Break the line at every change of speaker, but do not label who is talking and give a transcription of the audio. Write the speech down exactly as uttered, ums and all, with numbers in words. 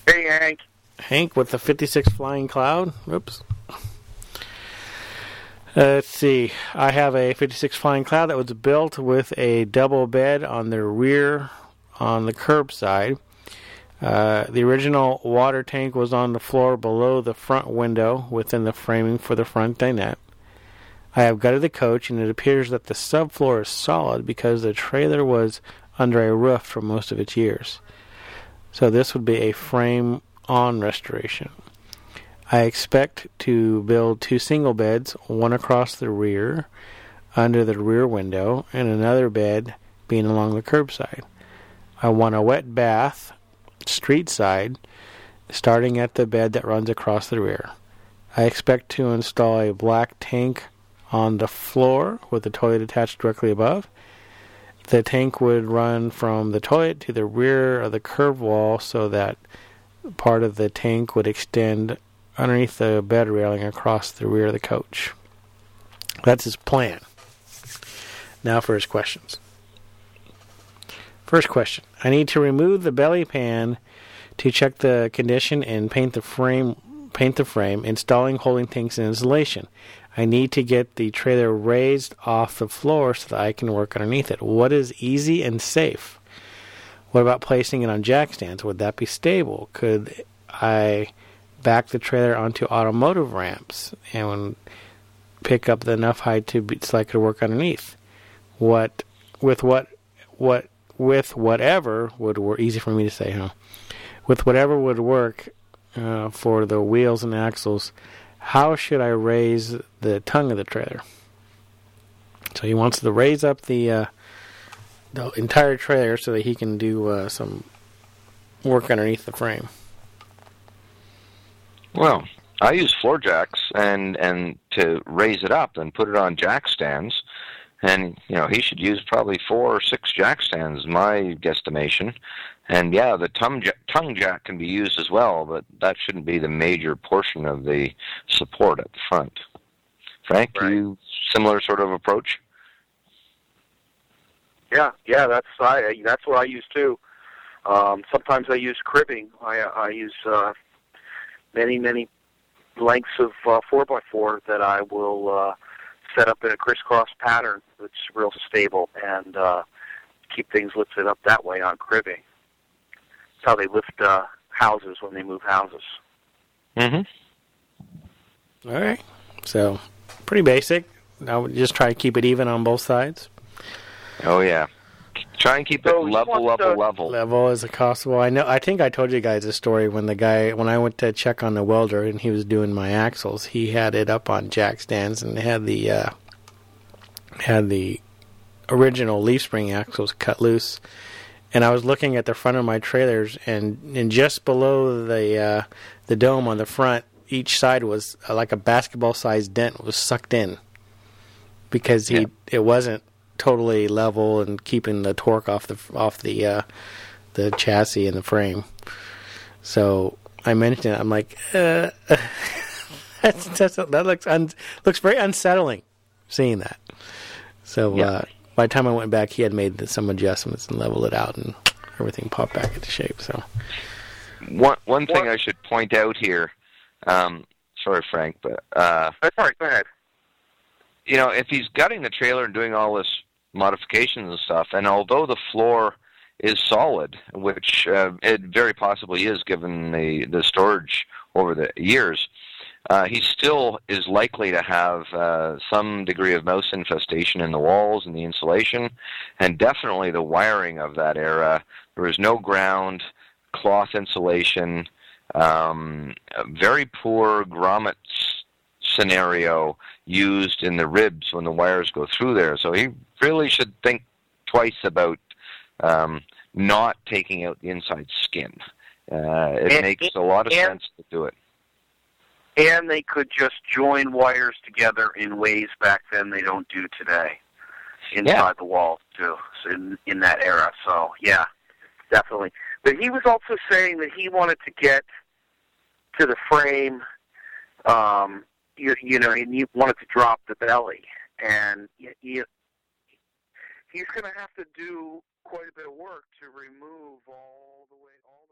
Hey, Hank.
Hank with the fifty-six Flying Cloud. Oops. Uh, let's see. I have a fifty-six Flying Cloud that was built with a double bed on the rear on the curb side. Uh, the original water tank was on the floor below the front window within the framing for the front dinette. I have gutted the coach, and it appears that the subfloor is solid because the trailer was under a roof for most of its years. So this would be a frame-on restoration. I expect to build two single beds, one across the rear, under the rear window, and another bed being along the curbside. I want a wet bath, street side, starting at the bed that runs across the rear. I expect to install a black tank on the floor with the toilet attached directly above. The tank would run from the toilet to the rear of the curb wall so that part of the tank would extend underneath the bed railing across the rear of the coach. That's his plan. Now for his questions. First question. I need to remove the belly pan to check the condition and paint the frame, paint the frame, installing holding tanks and insulation. I need to get the trailer raised off the floor so that I can work underneath it. What is easy and safe? What about placing it on jack stands? Would that be stable? Could I back the trailer onto automotive ramps and pick up enough height to be, so I could work underneath? What with what what with whatever would work? Easy for me to say, huh? With whatever would work uh, for the wheels and axles. How should I raise the tongue of the trailer? So he wants to raise up the uh, the entire trailer so that he can do uh, some work underneath the frame.
Well, I use floor jacks and and to raise it up and put it on jack stands. And, you know, he should use probably four or six jack stands, my guesstimation. And, yeah, the tongue jack, tongue jack can be used as well, but that shouldn't be the major portion of the support at the front. Frank,
Right.
you similar sort of approach?
Yeah, yeah, that's I. That's what I use too. Um, sometimes I use cribbing. I I use uh, many many lengths of uh, four by four that I will uh, set up in a crisscross pattern that's real stable and uh, keep things lifted up that way on cribbing. That's how they lift uh, houses when they move houses.
Mm-hmm.
All right. So, pretty basic. I would just try to keep it even on both sides.
Oh, yeah. Try and keep
So
it
he
level,
wants
level,
to-
level.
Level as possible. I know. I think I told you guys a story when the guy, when I went to check on the welder and he was doing my axles, he had it up on jack stands and had the uh, had the original leaf spring axles cut loose. And I was looking at the front of my trailers, and, and just below the uh, the dome on the front, each side was uh, like a basketball-sized dent was sucked in because he
Yeah.
it wasn't totally level and keeping the torque off the off the uh, the chassis and the frame. So I mentioned it. I'm like, uh, that's, that's, that looks un, looks very unsettling seeing that. So
Yeah.
uh, by the time I went back, he had made some adjustments and leveled it out, and everything popped back into shape. So
One one thing
What-
I should point out here, um, sorry, Frank, but uh,
That's all right. Go ahead.
you know, if he's gutting the trailer and doing all this modifications and stuff, and although the floor is solid, which uh, it very possibly is given the, the storage over the years, uh, he still is likely to have uh, some degree of mouse infestation in the walls and the insulation, and definitely the wiring of that era. There is no ground, cloth insulation, um, a very poor grommet scenario used in the ribs when the wires go through there. So he really should think twice about um, not taking out the inside skin. Uh, it
And-
makes a lot of
and-
sense to do it.
And they could just join wires together in ways back then they don't do today inside
Yeah.
the wall too. So in in that era. So yeah, definitely. But he was also saying that he wanted to get to the frame. Um, you, you know, and he wanted to drop the belly, and he, he, he's going to have to do quite a bit of work to remove all the way all the